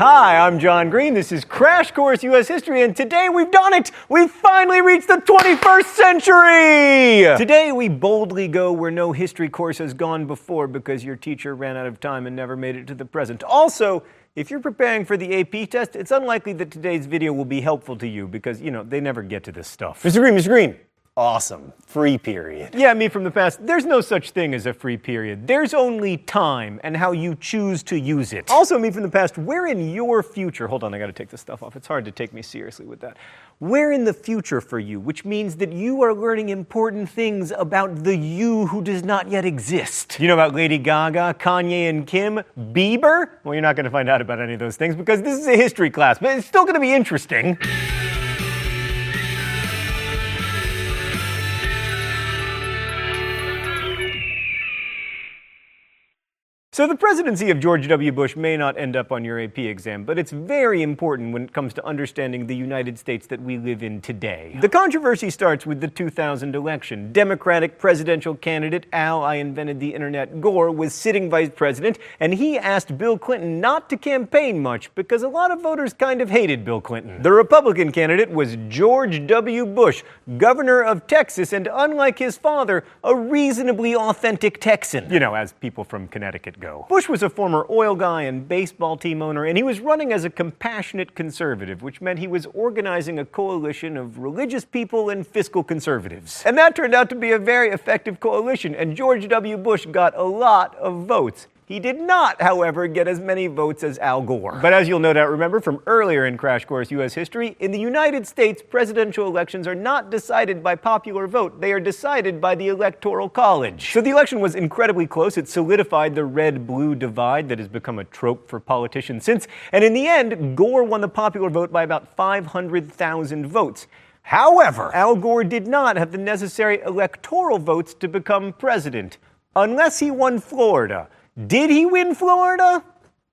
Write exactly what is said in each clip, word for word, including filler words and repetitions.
Hi, I'm John Green. This is Crash Course U S History, and today we've done it! We've finally reached the twenty-first century! Today we boldly go where no history course has gone before because your teacher ran out of time and never made it to the present. Also, if you're preparing for the A P test, it's unlikely that today's video will be helpful to you because, you know, they never get to this stuff. Mister Green, Mister Green! Awesome. Free period. Yeah, me from the past. There's no such thing as a free period. There's only time and how you choose to use it. Also, me from the past, where in your future, hold on, I gotta take this stuff off. It's hard to take me seriously with that. Where in the future for you, which means that you are learning important things about the you who does not yet exist. You know about Lady Gaga, Kanye and Kim, Bieber? Well, you're not gonna find out about any of those things because this is a history class, but it's still gonna be interesting. So the presidency of George W. Bush may not end up on your A P exam, but it's very important when it comes to understanding the United States that we live in today. The controversy starts with the two thousand election. Democratic presidential candidate Al, I invented the internet, Gore was sitting vice president, and he asked Bill Clinton not to campaign much because a lot of voters kind of hated Bill Clinton. The Republican candidate was George W. Bush, governor of Texas, and unlike his father, a reasonably authentic Texan. You know, as people from Connecticut go. Bush was a former oil guy and baseball team owner, and he was running as a compassionate conservative, which meant he was organizing a coalition of religious people and fiscal conservatives. And that turned out to be a very effective coalition, and George W. Bush got a lot of votes. He did not, however, get as many votes as Al Gore. But as you'll no doubt remember from earlier in Crash Course U S History, in the United States, presidential elections are not decided by popular vote. They are decided by the Electoral College. So the election was incredibly close. It solidified the red-blue divide that has become a trope for politicians since. And in the end, Gore won the popular vote by about five hundred thousand votes. However, Al Gore did not have the necessary electoral votes to become president, unless he won Florida. Did he win Florida?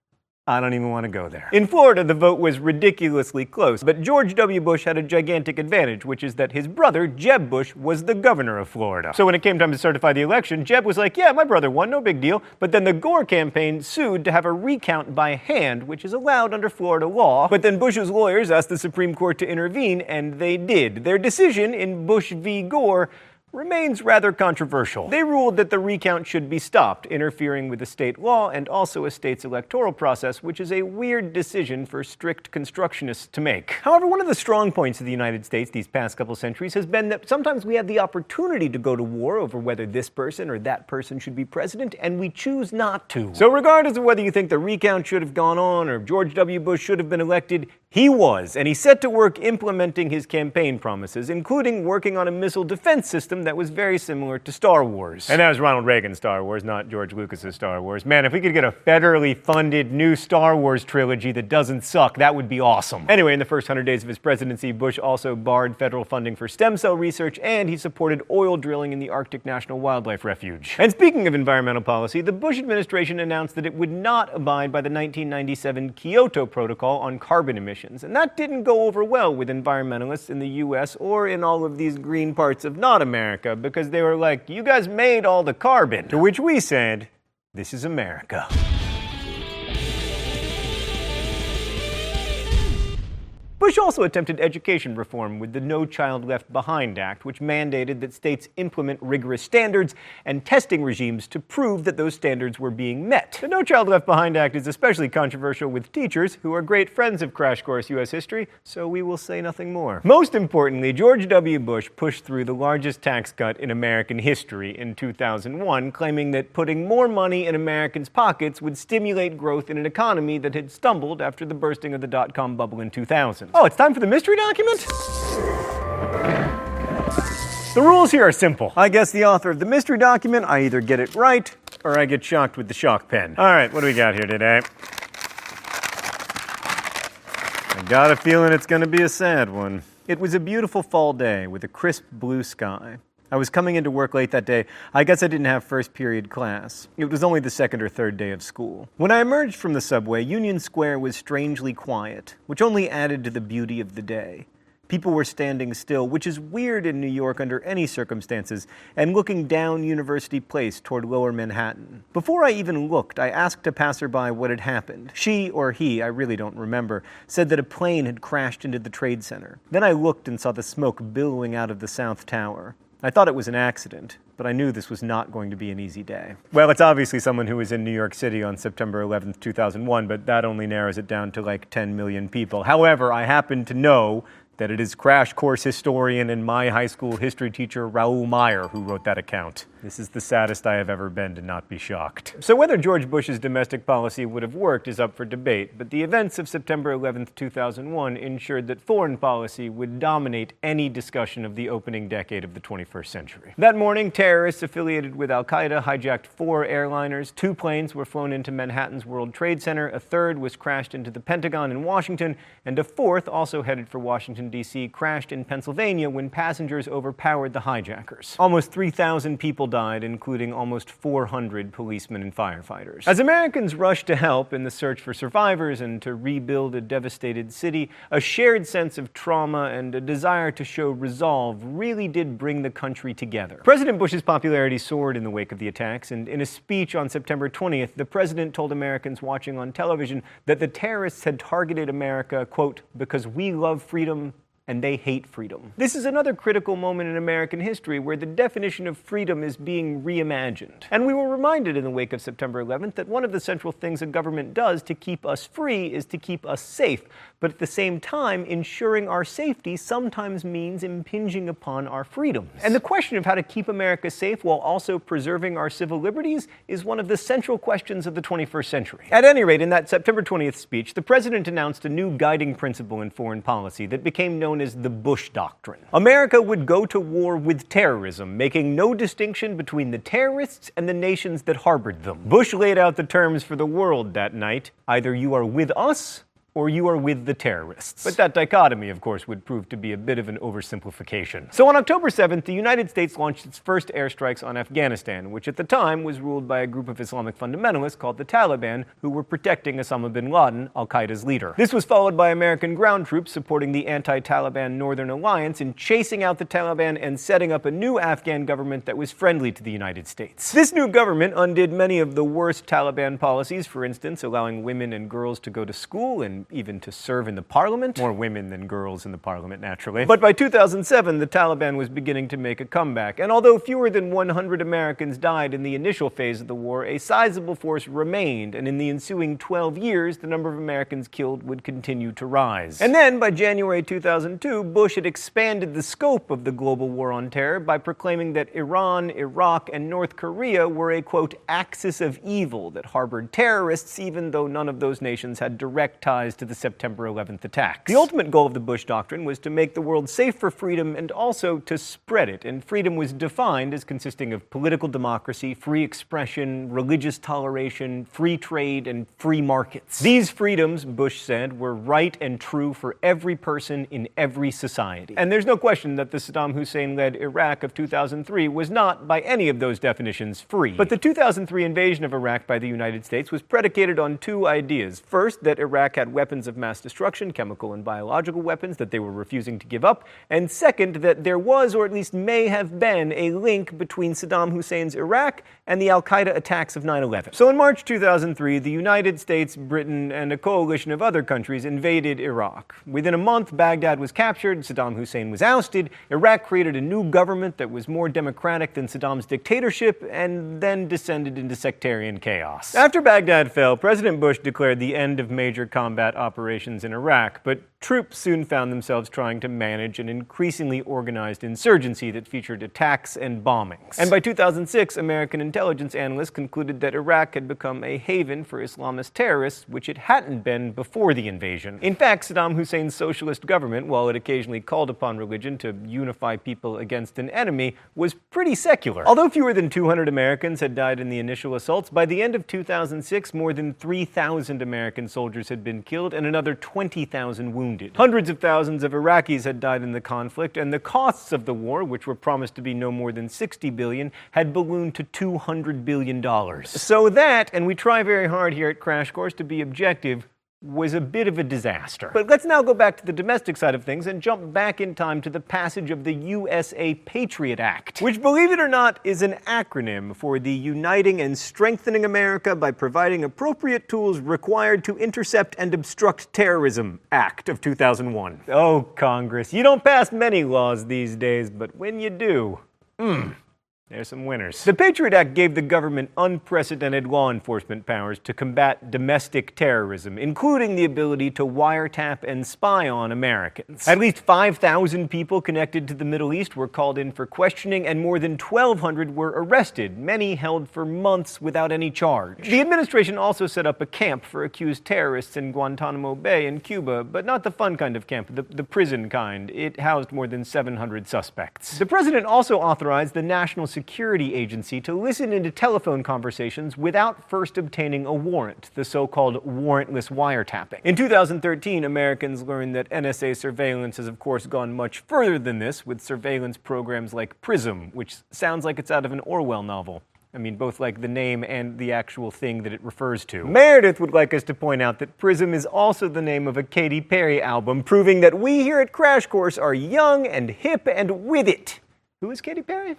I don't even want to go there. In Florida, the vote was ridiculously close, but George W. Bush had a gigantic advantage, which is that his brother, Jeb Bush, was the governor of Florida. So when it came time to certify the election, Jeb was like, yeah, my brother won, no big deal. But then the Gore campaign sued to have a recount by hand, which is allowed under Florida law. But then Bush's lawyers asked the Supreme Court to intervene, and they did. Their decision in Bush v. Gore remains rather controversial. They ruled that the recount should be stopped, interfering with the state law and also a state's electoral process, which is a weird decision for strict constructionists to make. However, one of the strong points of the United States these past couple centuries has been that sometimes we have the opportunity to go to war over whether this person or that person should be president, and we choose not to. So regardless of whether you think the recount should have gone on or George W. Bush should have been elected, he was, and he set to work implementing his campaign promises, including working on a missile defense system that was very similar to Star Wars. And that was Ronald Reagan's Star Wars, not George Lucas's Star Wars. Man, if we could get a federally funded new Star Wars trilogy that doesn't suck, that would be awesome. Anyway, in the first hundred days of his presidency, Bush also barred federal funding for stem cell research, and he supported oil drilling in the Arctic National Wildlife Refuge. And speaking of environmental policy, the Bush administration announced that it would not abide by the nineteen ninety-seven Kyoto Protocol on carbon emissions. And that didn't go over well with environmentalists in the U S or in all of these green parts of not America, because they were like, you guys made all the carbon. To which we said, this is America. Bush also attempted education reform with the No Child Left Behind Act, which mandated that states implement rigorous standards and testing regimes to prove that those standards were being met. The No Child Left Behind Act is especially controversial with teachers, who are great friends of Crash Course U S History, so we will say nothing more. Most importantly, George W. Bush pushed through the largest tax cut in American history in two thousand one, claiming that putting more money in Americans' pockets would stimulate growth in an economy that had stumbled after the bursting of the dot-com bubble in two thousand. Oh, it's time for the mystery document? The rules here are simple. I guess the author of the mystery document, I either get it right, or I get shocked with the shock pen. All right, what do we got here today? I got a feeling it's going to be a sad one. It was a beautiful fall day with a crisp blue sky. I was coming into work late that day. I guess I didn't have first period class. It was only the second or third day of school. When I emerged from the subway, Union Square was strangely quiet, which only added to the beauty of the day. People were standing still, which is weird in New York under any circumstances, and looking down University Place toward Lower Manhattan. Before I even looked, I asked a passerby what had happened. She, or he, I really don't remember, said that a plane had crashed into the Trade Center. Then I looked and saw the smoke billowing out of the South Tower. I thought it was an accident, but I knew this was not going to be an easy day. Well, it's obviously someone who was in New York City on September eleventh, two thousand one, but that only narrows it down to like ten million people. However, I happen to know that it is crash course historian and my high school history teacher Raoul Meyer who wrote that account. This is the saddest I have ever been to not be shocked. So whether George Bush's domestic policy would have worked is up for debate, but the events of September eleventh, two thousand one ensured that foreign policy would dominate any discussion of the opening decade of the twenty-first century. That morning, terrorists affiliated with Al-Qaeda hijacked four airliners. Two planes were flown into Manhattan's World Trade Center, a third was crashed into the Pentagon in Washington, and a fourth, also headed for Washington, D C, crashed in Pennsylvania when passengers overpowered the hijackers. Almost three thousand people died, including almost four hundred policemen and firefighters. As Americans rushed to help in the search for survivors and to rebuild a devastated city, a shared sense of trauma and a desire to show resolve really did bring the country together. President Bush's popularity soared in the wake of the attacks, and in a speech on September twentieth, the president told Americans watching on television that the terrorists had targeted America, quote, because we love freedom and they hate freedom. This is another critical moment in American history where the definition of freedom is being reimagined. And we were reminded in the wake of September eleventh that one of the central things a government does to keep us free is to keep us safe. But at the same time, ensuring our safety sometimes means impinging upon our freedoms. And the question of how to keep America safe while also preserving our civil liberties is one of the central questions of the twenty-first century. At any rate, in that September twentieth speech, the president announced a new guiding principle in foreign policy that became known as the Bush Doctrine. America would go to war with terrorism, making no distinction between the terrorists and the nations that harbored them. Bush laid out the terms for the world that night: either you are with us, or you are with the terrorists. But that dichotomy, of course, would prove to be a bit of an oversimplification. So on October seventh, the United States launched its first airstrikes on Afghanistan, which at the time was ruled by a group of Islamic fundamentalists called the Taliban, who were protecting Osama bin Laden, Al-Qaeda's leader. This was followed by American ground troops supporting the anti-Taliban Northern Alliance in chasing out the Taliban and setting up a new Afghan government that was friendly to the United States. This new government undid many of the worst Taliban policies, for instance, allowing women and girls to go to school and even to serve in the parliament. More women than girls in the parliament, naturally. But by two thousand seven, the Taliban was beginning to make a comeback, and although fewer than one hundred Americans died in the initial phase of the war, a sizable force remained, and in the ensuing twelve years, the number of Americans killed would continue to rise. And then, by January two thousand two, Bush had expanded the scope of the global war on terror by proclaiming that Iran, Iraq, and North Korea were a, quote, axis of evil that harbored terrorists, even though none of those nations had direct ties to the September eleventh attacks. The ultimate goal of the Bush Doctrine was to make the world safe for freedom and also to spread it, and freedom was defined as consisting of political democracy, free expression, religious toleration, free trade, and free markets. These freedoms, Bush said, were right and true for every person in every society. And there's no question that the Saddam Hussein-led Iraq of two thousand three was not, by any of those definitions, free. But the two thousand three invasion of Iraq by the United States was predicated on two ideas. First, that Iraq had weapons of mass destruction, chemical and biological weapons that they were refusing to give up, and second, that there was, or at least may have been, a link between Saddam Hussein's Iraq and the Al-Qaeda attacks of nine eleven. So in March two thousand three, the United States, Britain, and a coalition of other countries invaded Iraq. Within a month, Baghdad was captured, Saddam Hussein was ousted, Iraq created a new government that was more democratic than Saddam's dictatorship, and then descended into sectarian chaos. After Baghdad fell, President Bush declared the end of major combat operations in Iraq, but troops soon found themselves trying to manage an increasingly organized insurgency that featured attacks and bombings. And by two thousand six, American intelligence analysts concluded that Iraq had become a haven for Islamist terrorists, which it hadn't been before the invasion. In fact, Saddam Hussein's socialist government, while it occasionally called upon religion to unify people against an enemy, was pretty secular. Although fewer than two hundred Americans had died in the initial assaults, by the end of two thousand six, more than three thousand American soldiers had been killed and another twenty thousand wounded. Hundreds of thousands of Iraqis had died in the conflict, and the costs of the war, which were promised to be no more than sixty billion dollars, had ballooned to two hundred billion dollars. So that, and we try very hard here at Crash Course to be objective, was a bit of a disaster. But let's now go back to the domestic side of things and jump back in time to the passage of the U S A Patriot Act, which, believe it or not, is an acronym for the Uniting and Strengthening America by Providing Appropriate Tools Required to Intercept and Obstruct Terrorism Act of two thousand one. Oh, Congress, you don't pass many laws these days, but when you do, mmm. There's some winners. The Patriot Act gave the government unprecedented law enforcement powers to combat domestic terrorism, including the ability to wiretap and spy on Americans. At least five thousand people connected to the Middle East were called in for questioning, and more than twelve hundred were arrested, many held for months without any charge. The administration also set up a camp for accused terrorists in Guantanamo Bay in Cuba, but not the fun kind of camp, the, the prison kind. It housed more than seven hundred suspects. The president also authorized the National Security Agency to listen into telephone conversations without first obtaining a warrant, the so-called warrantless wiretapping. In two thousand thirteen, Americans learned that N S A surveillance has of course gone much further than this, with surveillance programs like PRISM, which sounds like it's out of an Orwell novel. I mean, both like the name and the actual thing that it refers to. Meredith would like us to point out that PRISM is also the name of a Katy Perry album, proving that we here at Crash Course are young and hip and with it. Who is Katy Perry?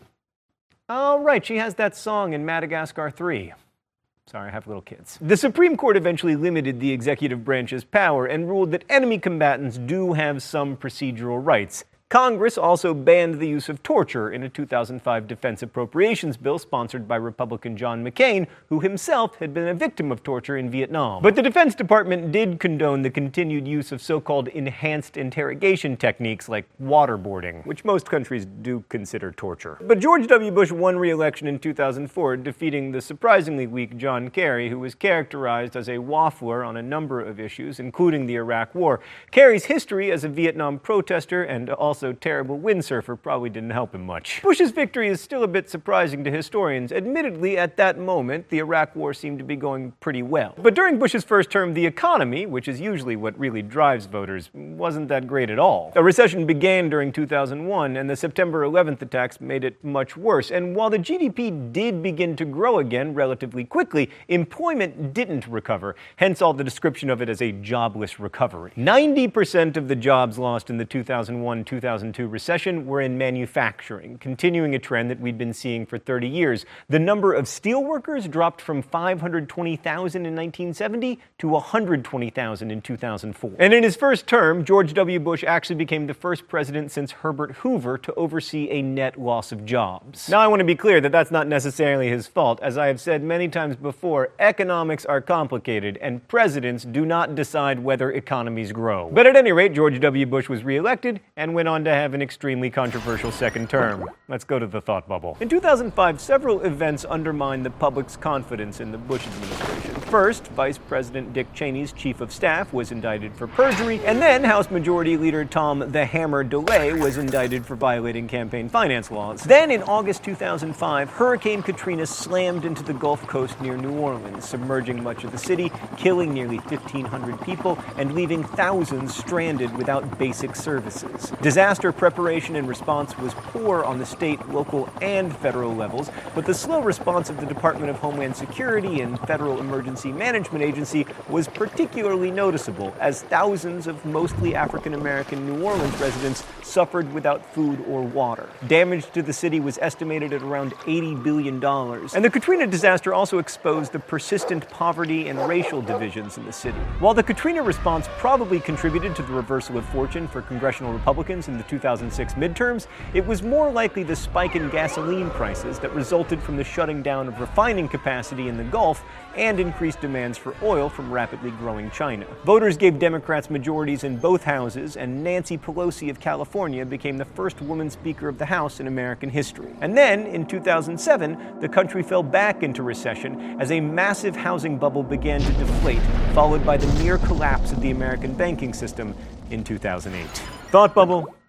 Oh, right, she has that song in Madagascar three. Sorry, I have little kids. The Supreme Court eventually limited the executive branch's power and ruled that enemy combatants do have some procedural rights. Congress also banned the use of torture in a two thousand five defense appropriations bill sponsored by Republican John McCain, who himself had been a victim of torture in Vietnam. But the Defense Department did condone the continued use of so-called enhanced interrogation techniques like waterboarding, which most countries do consider torture. But George W. Bush won re-election in two thousand four, defeating the surprisingly weak John Kerry, who was characterized as a waffler on a number of issues, including the Iraq War. Kerry's history as a Vietnam protester and also Also, terrible windsurfer probably didn't help him much. Bush's victory is still a bit surprising to historians. Admittedly, at that moment, the Iraq War seemed to be going pretty well. But during Bush's first term, the economy, which is usually what really drives voters, wasn't that great at all. A recession began during two thousand one, and the September eleventh attacks made it much worse. And while the G D P did begin to grow again relatively quickly, employment didn't recover, hence all the description of it as a jobless recovery. ninety percent of the jobs lost in the two thousand one two thousand two recession were in manufacturing, continuing a trend that we'd been seeing for thirty years. The number of steelworkers dropped from five hundred twenty thousand in nineteen seventy to one hundred twenty thousand in two thousand four. And in his first term, George W. Bush actually became the first president since Herbert Hoover to oversee a net loss of jobs. Now, I want to be clear that that's not necessarily his fault. As I have said many times before, economics are complicated, and presidents do not decide whether economies grow. But at any rate, George W. Bush was reelected and went on to have an extremely controversial second term. Let's go to the thought bubble. In two thousand five, several events undermined the public's confidence in the Bush administration. First, Vice President Dick Cheney's chief of staff was indicted for perjury, and then House Majority Leader Tom "the Hammer" DeLay was indicted for violating campaign finance laws. Then in August two thousand five, Hurricane Katrina slammed into the Gulf Coast near New Orleans, submerging much of the city, killing nearly fifteen hundred people, and leaving thousands stranded without basic services. Disaster preparation and response was poor on the state, local, and federal levels, but the slow response of the Department of Homeland Security and Federal Emergency Management Agency was particularly noticeable, as thousands of mostly African-American New Orleans residents suffered without food or water. Damage to the city was estimated at around eighty billion dollars, and the Katrina disaster also exposed the persistent poverty and racial divisions in the city. While the Katrina response probably contributed to the reversal of fortune for congressional Republicans in the two thousand six midterms, it was more likely the spike in gasoline prices that resulted from the shutting down of refining capacity in the Gulf and increased demands for oil from rapidly growing China. Voters gave Democrats majorities in both houses, and Nancy Pelosi of California became the first woman Speaker of the House in American history. And then, in two thousand seven, the country fell back into recession as a massive housing bubble began to deflate, followed by the near collapse of the American banking system in two thousand eight. Thought bubble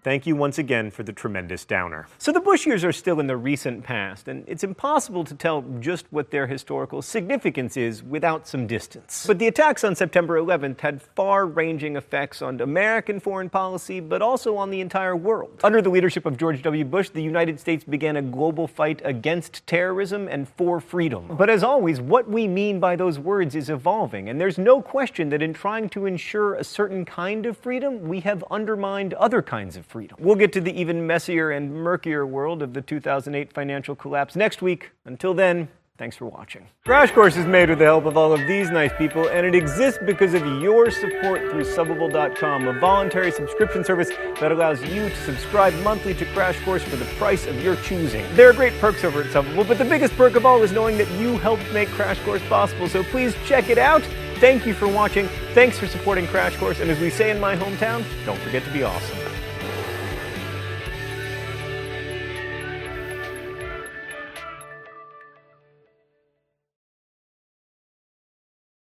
Thank you once again for the tremendous downer. So the Bush years are still in the recent past, and it's impossible to tell just what their historical significance is without some distance. But the attacks on September eleventh had far-ranging effects on American foreign policy, but also on the entire world. Under the leadership of George W. Bush, the United States began a global fight against terrorism and for freedom. But as always, what we mean by those words is evolving, and there's no question that in trying to ensure a certain kind of freedom, we have undermined other kinds of freedom. Freedom. We'll get to the even messier and murkier world of the two thousand eight financial collapse next week. Until then, thanks for watching. Crash Course is made with the help of all of these nice people, and it exists because of your support through Subbable dot com, a voluntary subscription service that allows you to subscribe monthly to Crash Course for the price of your choosing. There are great perks over at Subbable, but the biggest perk of all is knowing that you helped make Crash Course possible, so please check it out. Thank you for watching, thanks for supporting Crash Course, and as we say in my hometown, don't forget to be awesome.